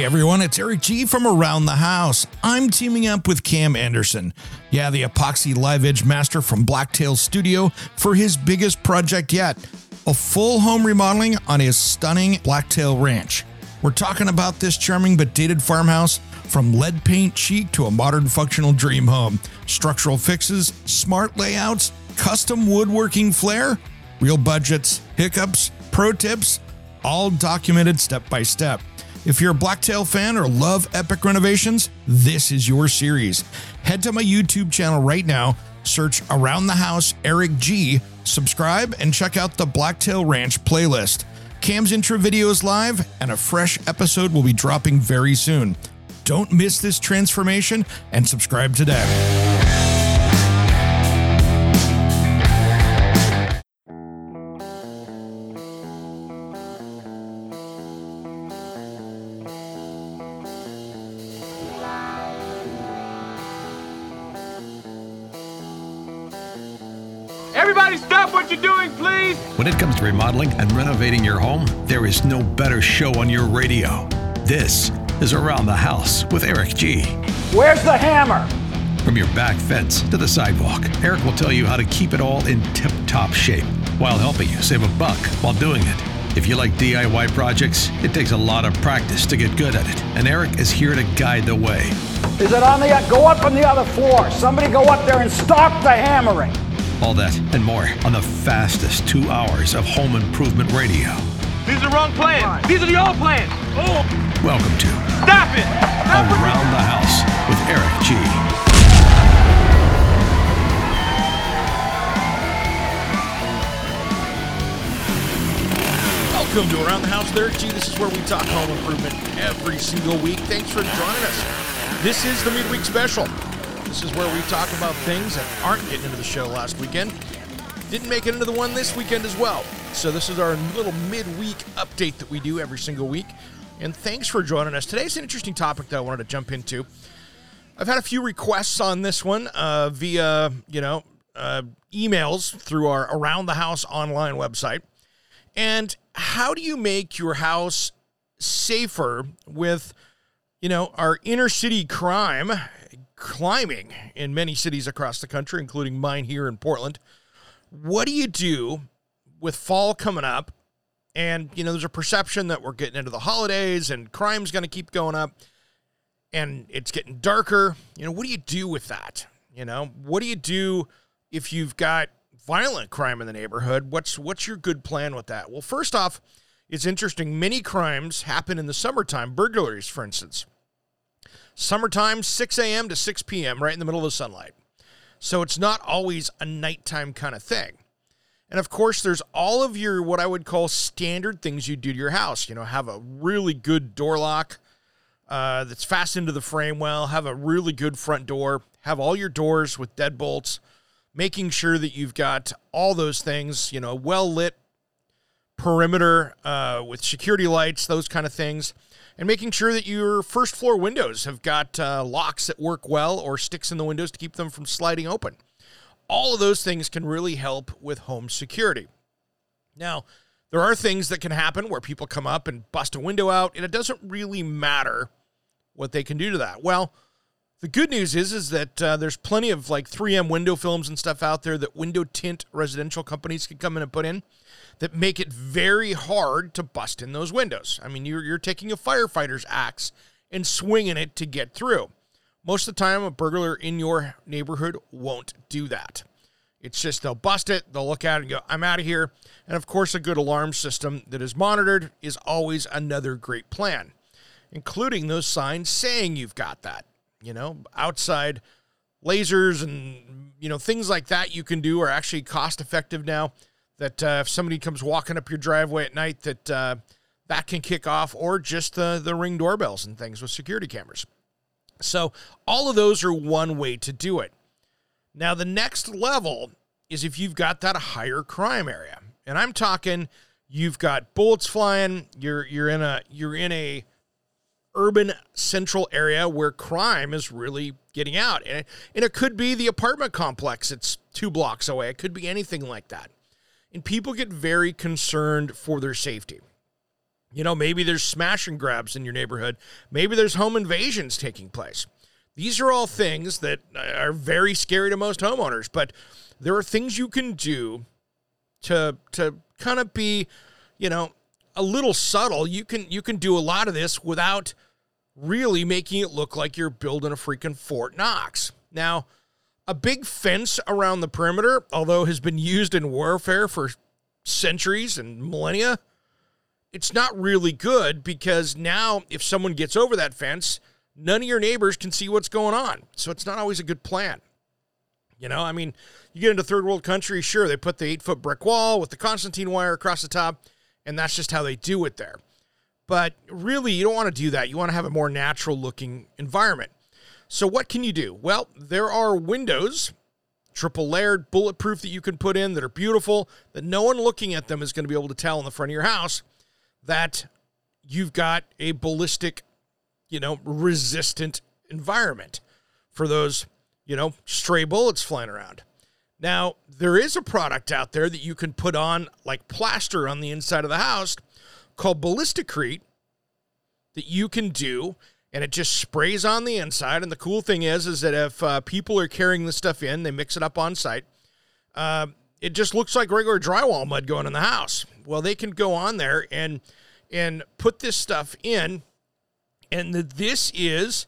Hey everyone, it's Eric G from Around the House. I'm teaming up with Cam Anderson, the epoxy live edge master from Blacktail Studio, for his biggest project yet, a full home remodeling on his stunning Blacktail Ranch. We're talking about this charming but dated farmhouse, from lead paint chic to a modern functional dream home, structural fixes, smart layouts, custom woodworking flair, real budgets, hiccups, pro tips, all documented step by step. If you're a Blacktail fan or love epic renovations, this is your series. Head to my YouTube channel right now, search Around the House Eric G, subscribe, and check out the Blacktail Ranch playlist. Cam's intro video is live, and a fresh episode will be dropping very soon. Don't miss this transformation and subscribe today. Everybody stop what you're doing, please! When it comes to remodeling and renovating your home, there is no better show on your radio. This is Around the House with Eric G. Where's the hammer? From your back fence to the sidewalk, Eric will tell you how to keep it all in tip-top shape while helping you save a buck while doing it. If you like DIY projects, it takes a lot of practice to get good at it, and Eric is here to guide the way. Is it on the... Go up on the other floor. Somebody go up there and stop the hammering. All that and more on the fastest 2 hours of home improvement radio. These are the wrong plans. These are the old plans. Oh! Welcome to Stop it! Around the House with Eric G. Welcome to Around the House with Eric G. This is where we talk home improvement every single week. Thanks for joining us. This is the midweek special. This is where we talk about things that aren't getting into the show last weekend. Didn't make it into the one this weekend as well. So this is our little midweek update that we do every single week. And thanks for joining us. Today's an interesting topic that I wanted to jump into. I've had a few requests on this one via, emails through our Around the House online website. And how do you make your house safer with, our inner city crime climbing in many cities across the country, including mine here in Portland? What do you do with fall coming up? And, there's a perception that we're getting into the holidays and crime's going to keep going up and it's getting darker. What do you do with that? What do you do if you've got violent crime in the neighborhood? What's your good plan with that? Well, first off, it's interesting. Many crimes happen in the summertime, burglaries, for instance. Summertime, 6 a.m. to 6 p.m., right in the middle of the sunlight. So it's not always a nighttime kind of thing. And of course, there's all of your, what I would call standard things you do to your house. Have a really good door lock that's fastened to the frame well, have a really good front door, have all your doors with deadbolts, making sure that you've got all those things, well-lit perimeter with security lights, those kind of things. And making sure that your first floor windows have got locks that work well or sticks in the windows to keep them from sliding open. All of those things can really help with home security. Now, there are things that can happen where people come up and bust a window out, and it doesn't really matter what they can do to that. Well, the good news is that there's plenty of 3M window films and stuff out there that window tint residential companies can come in and put in that make it very hard to bust in those windows. I mean, you're taking a firefighter's axe and swinging it to get through. Most of the time, a burglar in your neighborhood won't do that. It's just they'll bust it, they'll look at it and go, I'm out of here. And of course, a good alarm system that is monitored is always another great plan, including those signs saying you've got that. Outside lasers and, things like that you can do are actually cost effective now, that if somebody comes walking up your driveway at night, that can kick off, or just the Ring doorbells and things with security cameras. So all of those are one way to do it. Now, the next level is if you've got that higher crime area. And I'm talking, you've got bullets flying, you're in a urban central area where crime is really getting out. And it could be the apartment complex that's 2 blocks away. It could be anything like that. And people get very concerned for their safety. Maybe there's smash and grabs in your neighborhood. Maybe there's home invasions taking place. These are all things that are very scary to most homeowners, but there are things you can do to kind of be, a little subtle. You can do a lot of this without really making it look like you're building a freaking Fort Knox. Now, a big fence around the perimeter, although has been used in warfare for centuries and millennia, it's not really good because now if someone gets over that fence, none of your neighbors can see what's going on. So it's not always a good plan. You get into third world countries, sure, they put the 8-foot brick wall with the Constantine wire across the top, and that's just how they do it there. But really, you don't want to do that. You want to have a more natural-looking environment. So what can you do? Well, there are windows, triple-layered, bulletproof that you can put in that are beautiful, that no one looking at them is going to be able to tell in the front of your house that you've got a ballistic, resistant environment for those, stray bullets flying around. Now, there is a product out there that you can put on like plaster on the inside of the house called Ballisticrete that you can do, and it just sprays on the inside. And the cool thing is that if people are carrying this stuff in, they mix it up on site, it just looks like regular drywall mud going in the house. Well, they can go on there and put this stuff in, and this is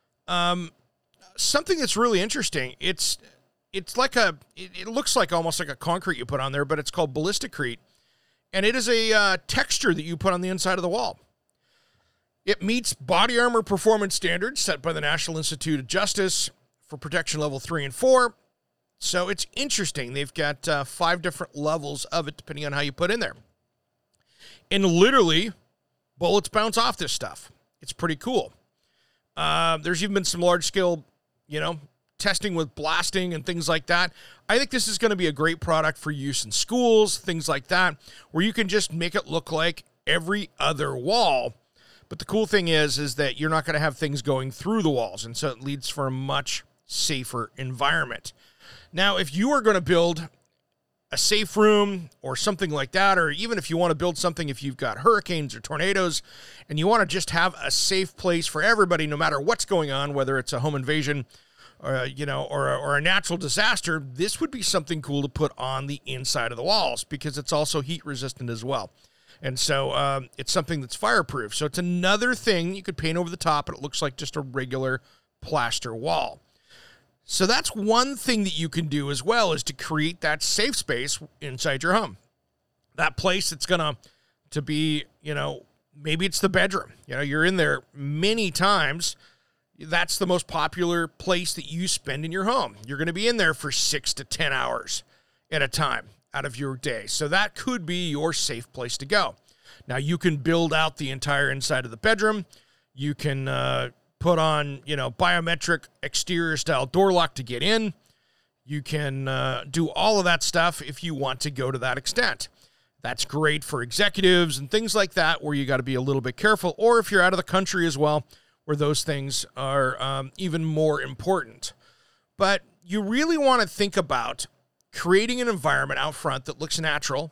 something that's really interesting. It's like it looks like almost like a concrete you put on there, but it's called Ballisticrete, and it is a texture that you put on the inside of the wall. It meets body armor performance standards set by the National Institute of Justice for protection level 3 and 4. So it's interesting. They've got 5 different levels of it, depending on how you put in there. And literally, bullets bounce off this stuff. It's pretty cool. There's even been some large-scale, testing with blasting and things like that. I think this is going to be a great product for use in schools, things like that, where you can just make it look like every other wall. But the cool thing is that you're not going to have things going through the walls, and so it leads for a much safer environment. Now, if you are going to build a safe room or something like that, or even if you want to build something, if you've got hurricanes or tornadoes and you want to just have a safe place for everybody, no matter what's going on, whether it's a home invasion or a natural disaster, this would be something cool to put on the inside of the walls because it's also heat resistant as well. And so it's something that's fireproof. So it's another thing you could paint over the top and it looks like just a regular plaster wall. So that's one thing that you can do as well, is to create that safe space inside your home. That place that's going to be, maybe it's the bedroom. You're in there many times. That's the most popular place that you spend in your home. You're going to be in there for 6 to 10 hours at a time out of your day. So that could be your safe place to go. Now, you can build out the entire inside of the bedroom. You can put on, biometric exterior style door lock to get in. You can do all of that stuff if you want to go to that extent. That's great for executives and things like that, where you got to be a little bit careful, or if you're out of the country as well, where those things are even more important. But you really want to think about creating an environment out front that looks natural,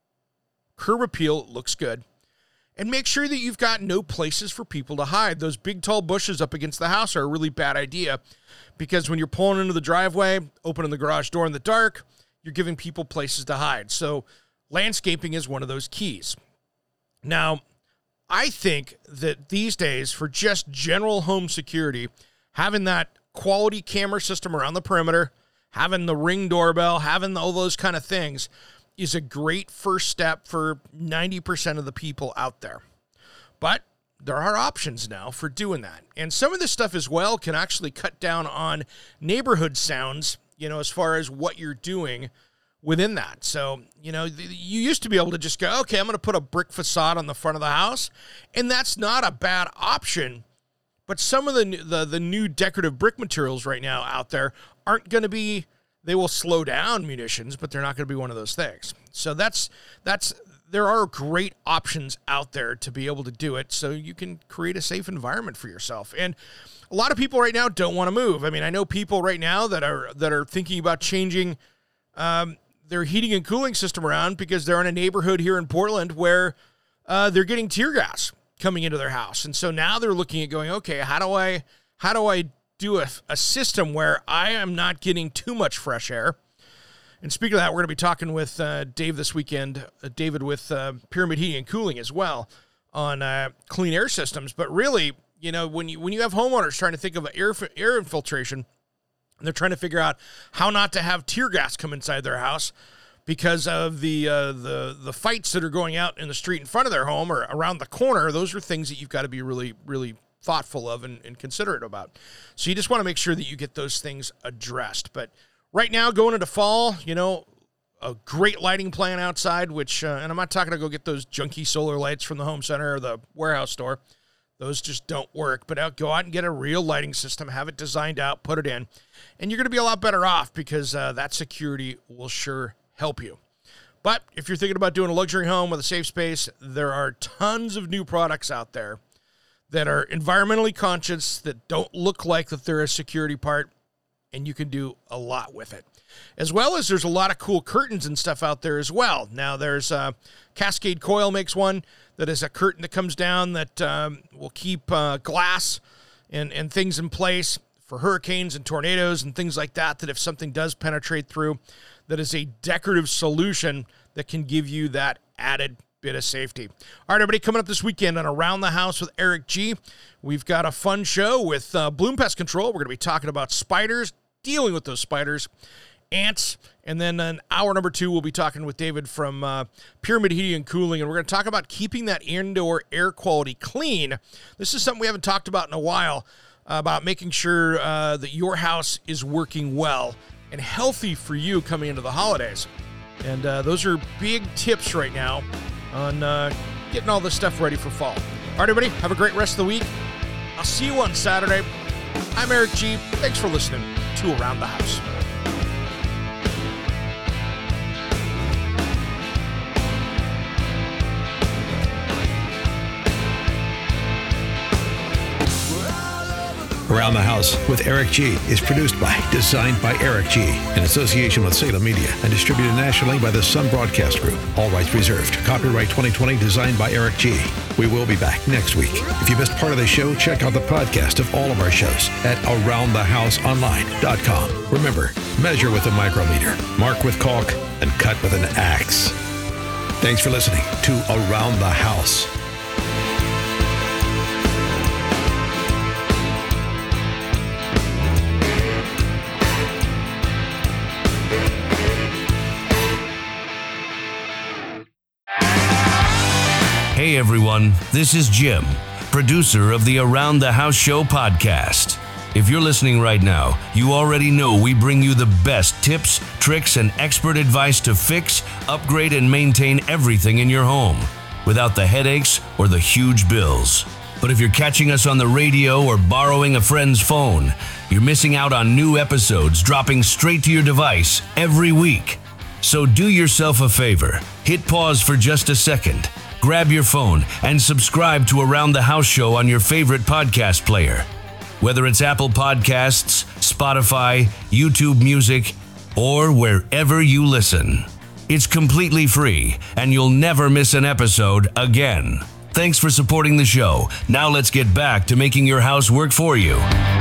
curb appeal, looks good, and make sure that you've got no places for people to hide. Those big, tall bushes up against the house are a really bad idea because when you're pulling into the driveway, opening the garage door in the dark, you're giving people places to hide. So landscaping is one of those keys. Now, I think that these days, for just general home security, having that quality camera system around the perimeter, having the Ring doorbell, having all those kind of things is a great first step for 90% of the people out there. But there are options now for doing that. And some of this stuff as well can actually cut down on neighborhood sounds, as far as what you're doing within that. So, you used to be able to just go, okay, I'm going to put a brick facade on the front of the house. And that's not a bad option. But some of the new decorative brick materials right now out there aren't going to be, they will slow down munitions, but they're not going to be one of those things. So there are great options out there to be able to do it so you can create a safe environment for yourself. And a lot of people right now don't want to move. I mean, I know people right now that are thinking about changing their heating and cooling system around because they're in a neighborhood here in Portland where they're getting tear gas coming into their house. And so now they're looking at going, okay, how do I do a system where I am not getting too much fresh air? And speaking of that, we're going to be talking with Dave this weekend, David with Pyramid Heating and Cooling as well on clean air systems. But really, when you have homeowners trying to think of air infiltration, and they're trying to figure out how not to have tear gas come inside their house because of the fights that are going out in the street in front of their home or around the corner, those are things that you've got to be really, really thoughtful of and considerate about. So you just want to make sure that you get those things addressed. But right now, going into fall, a great lighting plan outside, which, and I'm not talking to go get those junky solar lights from the home center or the warehouse store. Those just don't work. But go out and get a real lighting system, have it designed out, put it in, and you're going to be a lot better off because that security will sure help you. But if you're thinking about doing a luxury home with a safe space, there are tons of new products out there that are environmentally conscious, that don't look like that they're a security part, and you can do a lot with it. As well as there's a lot of cool curtains and stuff out there as well. Now there's Cascade Coil makes one that is a curtain that comes down that will keep glass and things in place for hurricanes and tornadoes and things like that, that if something does penetrate through, that is a decorative solution that can give you that added bit of safety. All right, everybody, coming up this weekend on Around the House with Eric G., we've got a fun show with Bloom Pest Control. We're going to be talking about spiders, dealing with those spiders, ants, and then in hour number 2, we'll be talking with David from Pyramid Heating and Cooling, and we're going to talk about keeping that indoor air quality clean. This is something we haven't talked about in a while, about making sure that your house is working well and healthy for you coming into the holidays. And those are big tips right now on getting all this stuff ready for fall. All right, everybody, have a great rest of the week. I'll see you on Saturday. I'm Eric G. Thanks for listening to Around the House. Around the House with Eric G. is produced by, designed by Eric G. in association with Salem Media and distributed nationally by the Sun Broadcast Group. All rights reserved. Copyright 2020, designed by Eric G. We will be back next week. If you missed part of the show, check out the podcast of all of our shows at AroundTheHouseOnline.com. Remember, measure with a micrometer, mark with caulk, and cut with an axe. Thanks for listening to Around the House. Hey everyone, this is Jim, producer of the Around the House Show podcast. If you're listening right now, you already know we bring you the best tips, tricks, and expert advice to fix, upgrade, and maintain everything in your home without the headaches or the huge bills. But if you're catching us on the radio or borrowing a friend's phone, you're missing out on new episodes dropping straight to your device every week. So do yourself a favor, hit pause for just a second, grab your phone, and subscribe to Around the House Show on your favorite podcast player. Whether it's Apple Podcasts, Spotify, YouTube Music, or wherever you listen. It's completely free, and you'll never miss an episode again. Thanks for supporting the show. Now let's get back to making your house work for you.